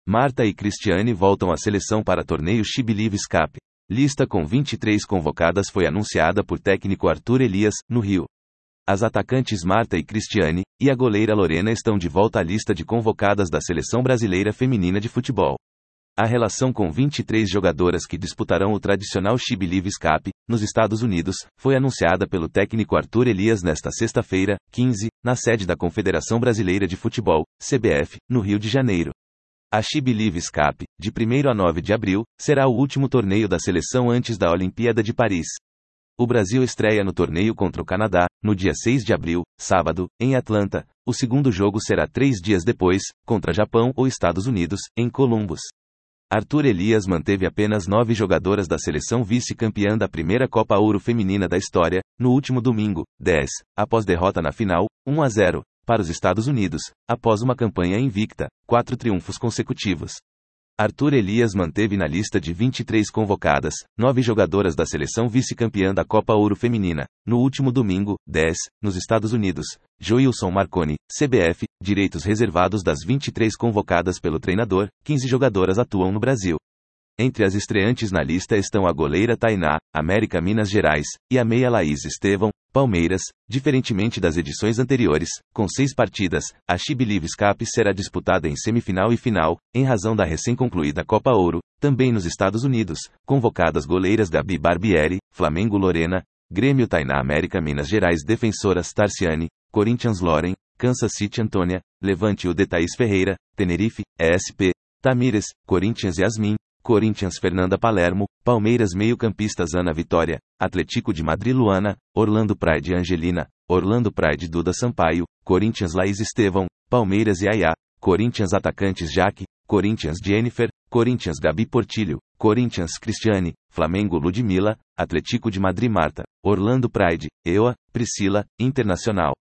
Marta e Cristiane voltam à seleção para torneio She Believes Cup. Lista com 23 convocadas foi anunciada por técnico Arthur Elias, no Rio. As atacantes Marta e Cristiane, e a goleira Lorena estão de volta à lista de convocadas da Seleção Brasileira Feminina de Futebol. A relação com 23 jogadoras que disputarão o tradicional She Believes Cup, nos Estados Unidos, foi anunciada pelo técnico Arthur Elias nesta sexta-feira, 15, na sede da Confederação Brasileira de Futebol, CBF, no Rio de Janeiro. A She Believes Cup, de 1º a 9 de abril, será o último torneio da seleção antes da Olimpíada de Paris. O Brasil estreia no torneio contra o Canadá, no dia 6 de abril, sábado, em Atlanta. O segundo jogo será 3 dias depois, contra Japão ou Estados Unidos, em Columbus. Arthur Elias manteve apenas 9 jogadoras da seleção vice-campeã da primeira Copa Ouro Feminina da história, no último domingo, 10, após derrota na final, 1-0, para os Estados Unidos, após uma campanha invicta, 4 triunfos consecutivos. Arthur Elias manteve na lista de 23 convocadas, 9 jogadoras da seleção vice-campeã da Copa Ouro Feminina, no último domingo, 10, nos Estados Unidos. Joilson Marconi, CBF, direitos reservados das 23 convocadas pelo treinador, 15 jogadoras atuam no Brasil. Entre as estreantes na lista estão a goleira Tainá, América Minas Gerais, e a meia Laís Estevão, Palmeiras. Diferentemente das edições anteriores, com 6 partidas, a She Believes Cup será disputada em semifinal e final, em razão da recém-concluída Copa Ouro. Também nos Estados Unidos, convocadas goleiras Gabi Barbieri, Flamengo Lorena, Grêmio Tainá, América Minas Gerais defensoras Tarciane, Corinthians Loren, Kansas City Antônia, Levante Ude Thaís Ferreira, Tenerife, ESP, Tamires, Corinthians Yasmin, Corinthians Fernanda Palermo, Palmeiras meio-campistas Ana Vitória, Atlético de Madrid Luana, Orlando Pride Angelina, Orlando Pride Duda Sampaio, Corinthians Laís Estevão, Palmeiras Yaya, Corinthians atacantes Jaque, Corinthians Jennifer, Corinthians Gabi Portilho, Corinthians Cristiane, Flamengo Ludmila, Atlético de Madrid Marta, Orlando Pride, Ewa, Priscila, Internacional,